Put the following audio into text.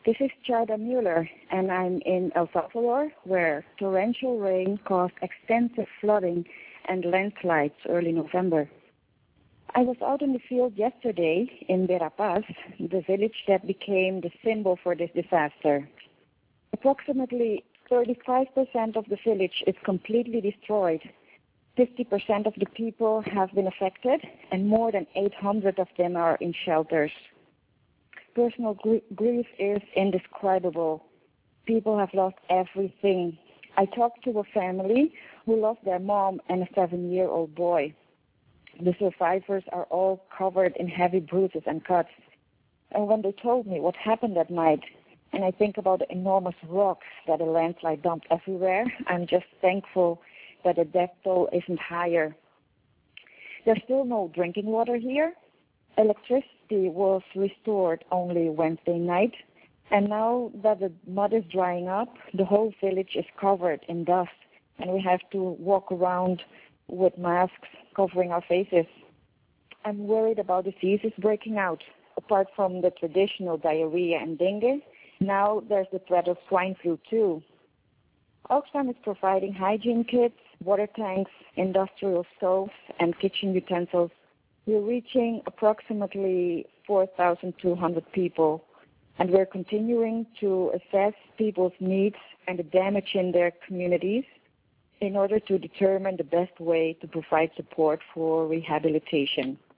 This is Chada Mueller, and I'm in El Salvador, where torrential rain caused extensive flooding and landslides early November. I was out in the field yesterday in Verapaz, the village that became the symbol for this disaster. Approximately 35% of the village is completely destroyed. 50% of the people have been affected, and more than 800 of them are in shelters. Personal grief is indescribable. People have lost everything. I talked to a family who lost their mom and a 7-year-old boy. The survivors are all covered in heavy bruises and cuts. And when they told me what happened that night, and I think about the enormous rocks that a landslide dumped everywhere, I'm just thankful that the death toll isn't higher. There's still no drinking water here. Electricity was restored only Wednesday night, and now that the mud is drying up, the whole village is covered in dust, and we have to walk around with masks covering our faces. I'm worried about diseases breaking out. Apart from the traditional diarrhea and dengue, now there's the threat of swine flu too. Oxfam is providing hygiene kits, water tanks, industrial stoves, and kitchen utensils. We're reaching approximately 4,200 people, and we're continuing to assess people's needs and the damage in their communities in order to determine the best way to provide support for rehabilitation.